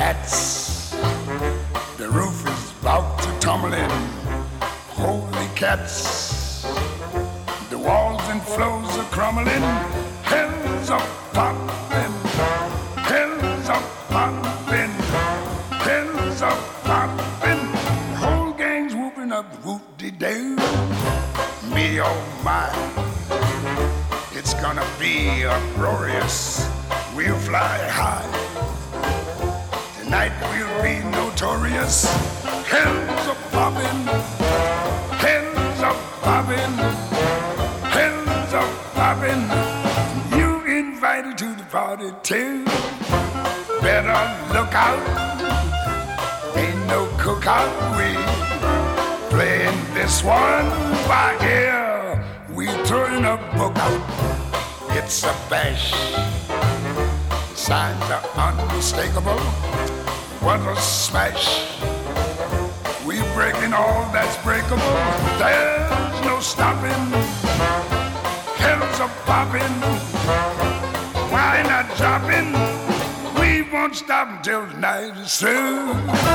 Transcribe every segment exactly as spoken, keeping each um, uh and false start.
flats. The roof is about to tumble in. Holy cats. The walls and floors are crumbling. Hell's a poppin'. Hell's a poppin'. Hell's a poppin'. The whole gang's whooping up whoop-de-doo. Me oh my, it's gonna be uproarious. We'll fly high. Tonight we'll be notorious. Hell's a poppin'. Hell's a poppin'. Hell's a poppin'. You invited to the party too. Better look out. Ain't no cookout. We playing this one by ear. We throwing a book out. It's a bash. The signs are unmistakable. What a smash. We breaking all that's breakable. There's no stopping. Hell's a popping. Why not dropping? We won't stop until the night is through.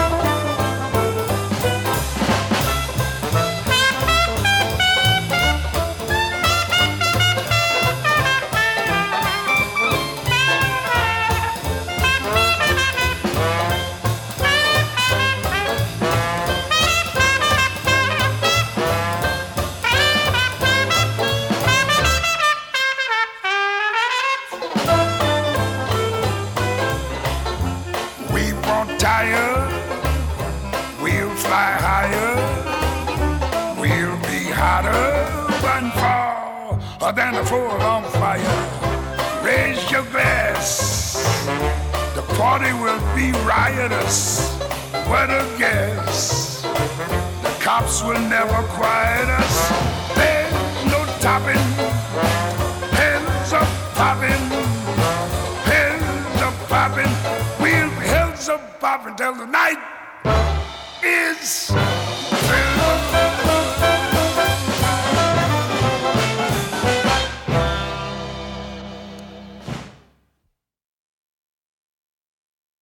Tire, we'll fly higher, we'll be hotter than fall than a fool on fire. Raise your glass, the party will be riotous. What a guess, the cops will never quiet us. There's no topping, heads are popping, heads are popping. We'll be heads are popping till the night is